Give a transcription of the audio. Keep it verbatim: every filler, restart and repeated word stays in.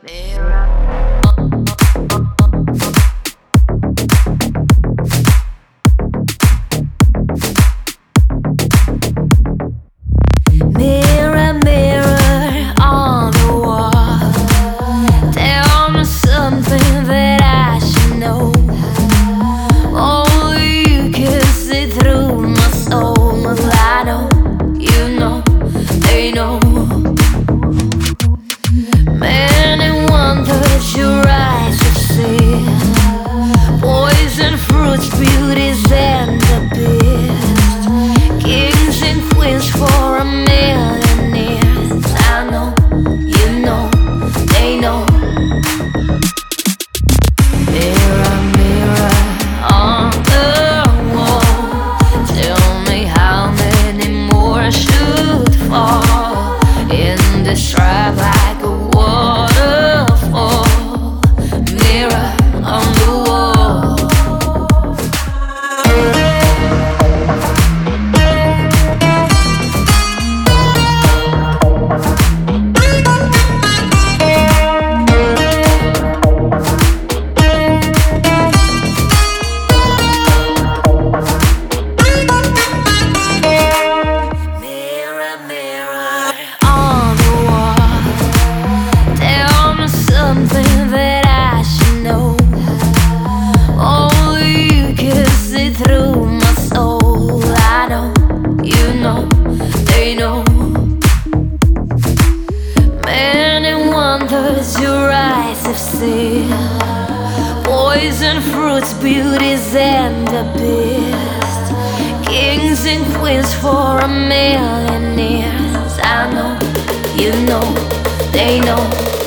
Mirror, mirror on the wall, tell me something that I should know. Only you can see through my soul. Well, I know, you know, they know. Many wonders your eyes have seen, poison fruits, beauties and the beast, kings and queens for a million years. I know, you know, they know. Mirror, mirror on the wall, tell me how many more should fall in this trap like a waterfall. Mirror on the wall. Mirror, mirror on the wall, tell me something that I should know. Only you can see through my soul. I know, you know, they know. Many wonders your eyes have seen, poison fruits, beauties and the beast, kings and queens for a million years. I know, you know, they know.